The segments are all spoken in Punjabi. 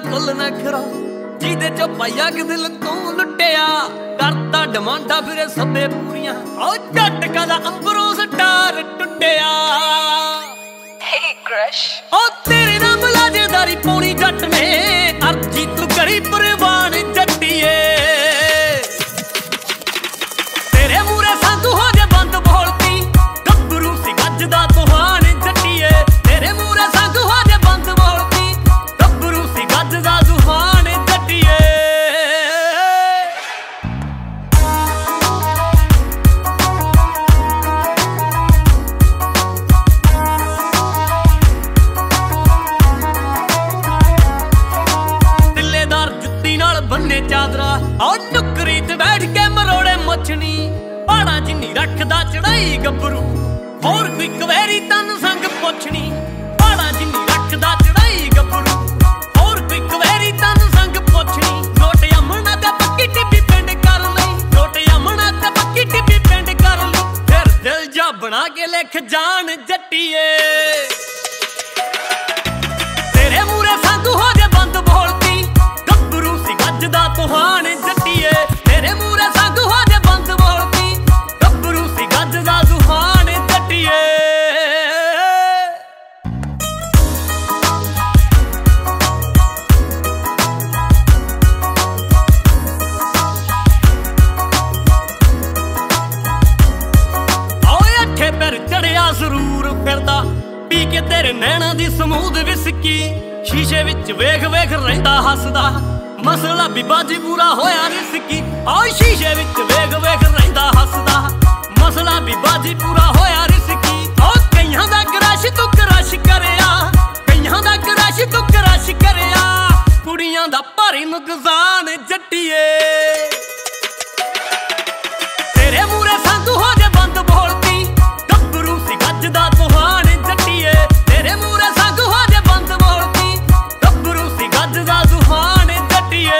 ਕੁੱਲ ਨਖਰਾ ਜਿਹਦੇ ਚੋਂ ਪਾਇਆ ਕਿ ਦਿਲ ਤੂੰ ਲੁੱਟਿਆ ਕਰਦਾ ਡਿਮਾਂਡਾਂ ਫਿਰੇ ਸੱਦੇ ਪੂਰੀਆਂ ਉਹ ਝਟਕਾ ਦਾ ਅੰਬਰੋਂ ਸਟਾਰ ਟੁੱਟਿਆ। Hey crush ਉਹ ਤੇਰੇ ਨਾਲ ਮਲਾਜੇਦਾਰੀ ਪੌਣੀ ਜੱਟ ਨੇ ਅਰਜੀ ਤੂੰ ਕਰੀ ਪ੍ਰਵਾਨ ਜੱਟੀਏ ਤੇਰੇ ਮੂਰੇ ਸੰਗ ਹੋ ਜੇ ਬੰਦ ਬੋਲਤੀ ਗੱਭਰੂ ਸੀ ਗੱਜ ਦਾ ਤੂਹਾਨ ਜੱਟੀਏ ਤੇਰੇ ਮੂਰੇ ਸੰਗ ਹੋ ਜੇ ਬੰਦ ਬੋਲਤੀ ਗੱਭਰੂ ਸੀ ਗੱਜ ਦਾ ਤੂਹਾਨ ਜੱਟੀਏ। ਬੰਨੇ ਚਾਦਰਾ ਉਹ ਨੁਕਰੀ ਤੇ ਬੈਠ ਕੇ ਮਰੋੜੇ ਮੁੱਛਣੀ ਪਹਾੜਾਂ ਜਿੰਨੀ ਰੱਖਦਾ ਚੜਾਈ ਗੱਭਰੂ ਹੋਰ ਕੋਈ ਕਵੈਰੀ ਤਨ ਸੰਗ ਪੁੱਛਣੀ ਪਹਾੜਾਂ ਜਿੰਨੀ ਰੱਖਦਾ ਚੜਾਈ ਗੱਭਰੂ ਹੋਰ ਕੋਈ ਕਵੈਰੀ ਤਨ ਸੰਗ ਪੁੱਛਣੀ ਨੋਟ ਅਮਣਾ ਤੇ ਪੱਕੀ ਟਿੱਬੀ ਪਿੰਡ ਕਰ ਲਈ ਨੋਟ ਅਮਣਾ ਤੇ ਪੱਕੀ ਟਿੱਬੀ ਪਿੰਡ ਕਰ ਲਈ ਫਿਰ ਦਿਲ ਜਾ ਬਣਾ ਕੇ ਲਿਖ ਜਾਣ ਜੱਟੀਏ ਤੇਰੇ ਮੂਰੇ ਸੰਗ ਹੋ ਜੇ ਬੰਦ ਬੋਲਤੀ ਗੱਭਰੂ ਸੀ ਗੱਜ ਦਾ ਤੂਹਾਨ ਜੱਟੀਏ ਤੇਰੇ ਮੂਰੇ ਸੰਗ ਹੋ ਜੇ ਬੰਦ ਬੋਲਤੀ ਗੱਭਰੂ ਸੀ ਗੱਜ ਦਾ ਤੂਹਾਨ ਜੱਟੀਏ। ਓਏ ਅੱਠੇ ਪੈਰ ਚੜਿਆ ਜ਼ਰੂਰ ਫਿਰਦਾ ਪੀ ਕੇ ਤੇਰੇ ਨੈਣਾ ਦੀ ਸਮੂਦ ਵਿਸਕੀ ਸ਼ੀਸ਼ੇ ਵਿੱਚ ਵੇਖ ਵੇਖ ਰਹਿੰਦਾ ਹੱਸਦਾ ਮਸਲਾ ਵੀ ਬਾਜੀ ਪੂਰਾ ਹੋਇਆ ਰਿਸਕੀ ਓ ਸ਼ੀਸ਼ੇ ਵਿੱਚ ਵੇਖ ਵੇਖ ਰਹਿੰਦਾ ਹੱਸਦਾ ਮਸਲਾ ਵੀ ਬਾਜੀ ਪੂਰਾ ਹੋਇਆ ਰਿਸਕੀ ਓ ਕਈਆਂ ਦਾ ਕ੍ਰਸ਼ ਤੂੰ ਕ੍ਰਸ਼ ਕਰਿਆ ਕਈਆਂ ਦਾ ਕ੍ਰਸ਼ ਤੂੰ ਕ੍ਰਸ਼ ਕਰਿਆ ਕੁੜੀਆਂ ਦਾ ਭਾਰੀ ਨੁਕਸਾਨ ਜੱਟੀਏ ਤੇਰੇ ਮੂਰੇ ਸੰਗ ਹੋ ਜੇ ਬੰਦ ਬੋਲਤੀ ਗੱਭਰੂ ਸੀ ਗੱਜ ਦਾ ਤੂਹਾਨ ਜੱਟੀਏ ਤੇਰੇ ਮੂਰੇ ਸੰਗ ਹੋ ਜੇ ਬੰਦ ਬੋਲਤੀ ਗੱਭਰੂ ਸੀ ਗੱਜ ਦਾ ਤੂਹਾਨ ਜੱਟੀਏ।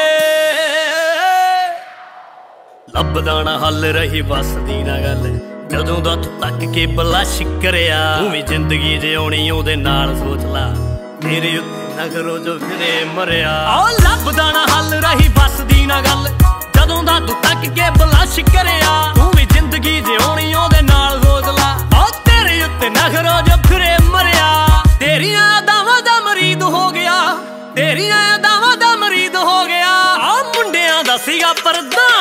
ਲੱਭਦਾ ਨਾ ਹੱਲ ਰਹੀ ਵਸਦੀ ਨਾ ਗੱਲ ਜਦੋਂ ਦਾ ਤੂੰ ਤੱਕ ਕੇ ਬਲਸ਼ ਕਰਿਆ ਤੂੰ ਵੀ ਜ਼ਿੰਦਗੀ ਜਿਉਣੀ ਉਹਦੇ ਨਾਲ ਸੋਚ ਲਾ ਤੇਰੇ ਉੱਤੇ ਨਗਰੋ ਜੋ ਫਿਰੇ ਮਰਿਆ ਓ ਲੱਭਦਾ ਨਾ ਹੱਲ ਰਹੀ ਵਸਦੀ ਨਾ ਗੱਲ ਜਦੋਂ ਦਾ ਤੂੰ ਤੱਕ ਕੇ ਬਲਸ਼ ਕਰਿਆ ਤੂੰ ਵੀ ਜ਼ਿੰਦਗੀ ਜਿਉਣੀ ਉਹਦੇ ਨਾਲ ਸੋਚ ਲਾ ਓ ਤੇਰੇ ਉੱਤੇ ਨਗਰੋ ਜੋ ਫਿਰੇ ਮਰਿਆ ਤੇਰੀਆਂ ਅਦਾਵਾਂ ਦਾ ਮਰੀਦ ਹੋ ਗਿਆ ਤੇਰੀਆਂ ਅਦਾਵਾਂ ਦਾ ਮਰੀਦ ਹੋ ਗਿਆ ਆ ਮੁੰਡਿਆਂ ਦਾ ਸੀਗਾ ਪਰਦਾ